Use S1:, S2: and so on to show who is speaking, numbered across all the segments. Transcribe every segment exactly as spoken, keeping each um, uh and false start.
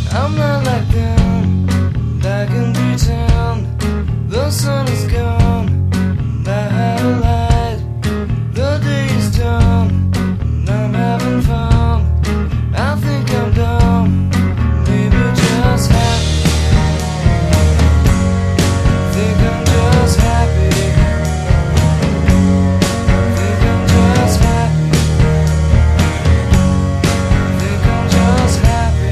S1: I'm not like them, I can pretend the sun is gone, and I had a light. The day is done, and I'm having fun. I think I'm dumb, maybe just happy. Think I'm just happy. Think I'm just happy. Think I'm just happy.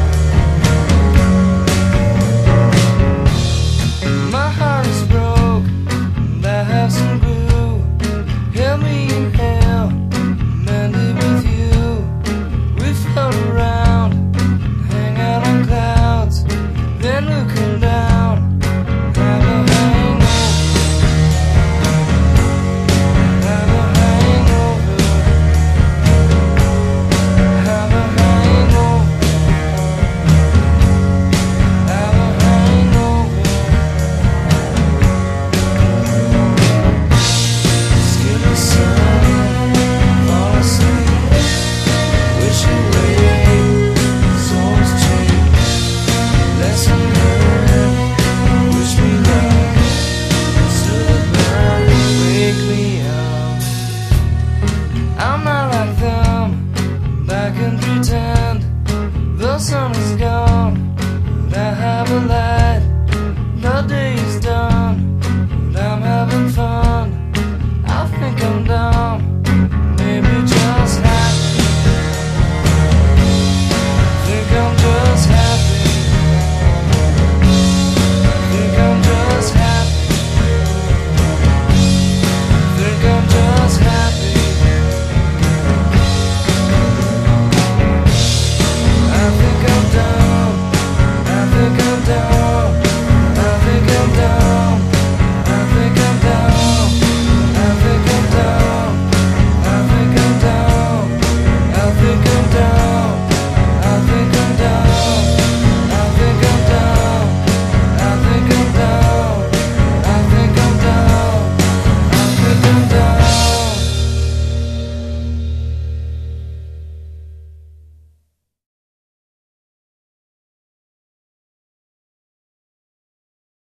S1: My heart is broke, and I have some glue. Help me inhale, mend it with you. We float around, hang out on clouds, then looking down, have a hangover, have a hangover, have a hangover, have a hangover. Skin the sun, fall asleep, wish away, souls cheap, lesson learned, wish me luck, still burn, wake me up. I'm not like them, I can pretend the sun is gone, but I have a light.